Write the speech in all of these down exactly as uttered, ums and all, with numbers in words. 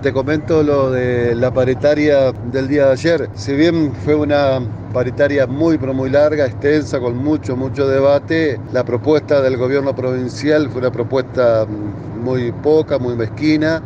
te comento lo de la paritaria del día de ayer. Si bien fue una paritaria muy, pero muy larga, extensa, con mucho, mucho debate, la propuesta del gobierno provincial fue una propuesta muy poca, muy mezquina,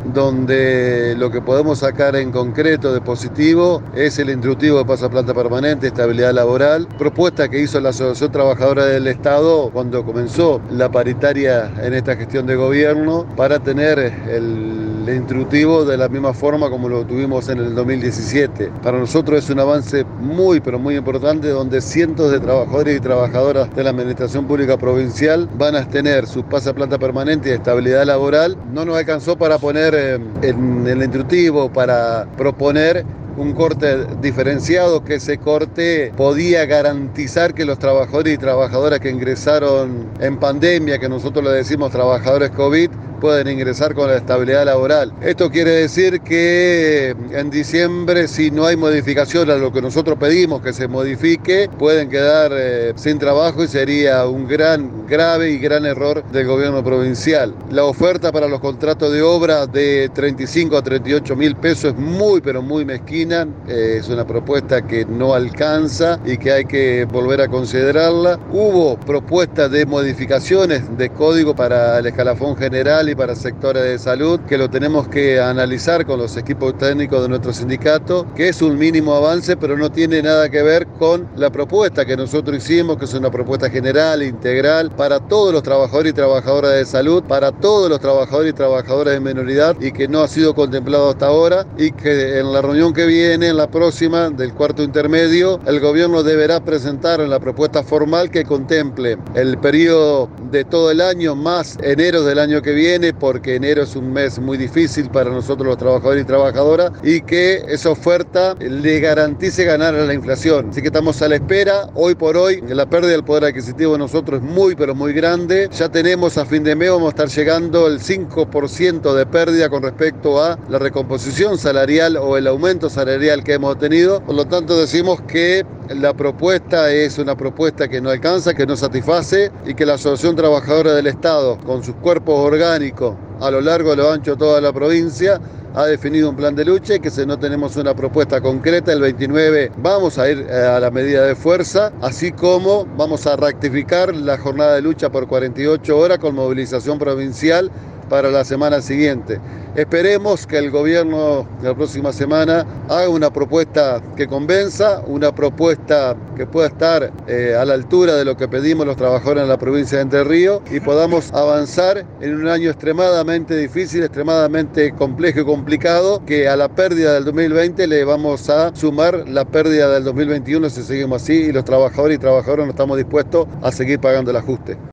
donde lo que podemos sacar en concreto de positivo es el instructivo de pasaplanta permanente, estabilidad laboral, propuesta que hizo la Asociación Trabajadora del Estado cuando comenzó la paritaria en esta gestión de gobierno, para tener el el instructivo de la misma forma como lo tuvimos en el dos mil diecisiete. Para nosotros es un avance muy, pero muy importante, donde cientos de trabajadores y trabajadoras de la Administración Pública Provincial van a tener su pasaplanta permanente y estabilidad laboral. No nos alcanzó para poner eh, en el instructivo, para proponer un corte diferenciado, que ese corte podía garantizar que los trabajadores y trabajadoras que ingresaron en pandemia, que nosotros le decimos trabajadores COVID, pueden ingresar con la estabilidad laboral. Esto quiere decir que en diciembre, si no hay modificación a lo que nosotros pedimos que se modifique, pueden quedar eh, sin trabajo, y sería un gran, grave y gran error del gobierno provincial. La oferta para los contratos de obra de treinta y cinco a treinta y ocho mil pesos es muy, pero muy mezquina. Eh, es una propuesta que no alcanza y que hay que volver a considerarla. Hubo propuestas de modificaciones de código para el escalafón general y para sectores de salud, que lo tenemos que analizar con los equipos técnicos de nuestro sindicato, que es un mínimo avance, pero no tiene nada que ver con la propuesta que nosotros hicimos, que es una propuesta general, integral, para todos los trabajadores y trabajadoras de salud, para todos los trabajadores y trabajadoras de minoridad, y que no ha sido contemplado hasta ahora, y que en la reunión que viene, en la próxima, del cuarto intermedio, el gobierno deberá presentar en la propuesta formal que contemple el periodo de todo el año más enero del año que viene, porque enero es un mes muy difícil para nosotros los trabajadores y trabajadoras, y que esa oferta le garantice ganar a la inflación. Así que estamos a la espera. Hoy por hoy la pérdida del poder adquisitivo de nosotros es muy, pero muy grande. Ya tenemos a fin de mes, vamos a estar llegando al cinco por ciento de pérdida con respecto a la recomposición salarial o el aumento salarial que hemos tenido. Por lo tanto, decimos que la propuesta es una propuesta que no alcanza, que no satisface, y que la Asociación Trabajadora del Estado, con sus cuerpos orgánicos a lo largo, a lo ancho de toda la provincia, ha definido un plan de lucha, y que si no tenemos una propuesta concreta, el veintinueve vamos a ir a la medida de fuerza, así como vamos a rectificar la jornada de lucha por cuarenta y ocho horas con movilización provincial para la semana siguiente. Esperemos que el gobierno la próxima semana haga una propuesta que convenza, una propuesta que pueda estar eh, a la altura de lo que pedimos los trabajadores en la provincia de Entre Ríos, y podamos avanzar en un año extremadamente difícil, extremadamente complejo y complicado, que a la pérdida del dos mil veinte le vamos a sumar la pérdida del dos mil veintiuno si seguimos así, y los trabajadores y trabajadoras no estamos dispuestos a seguir pagando el ajuste.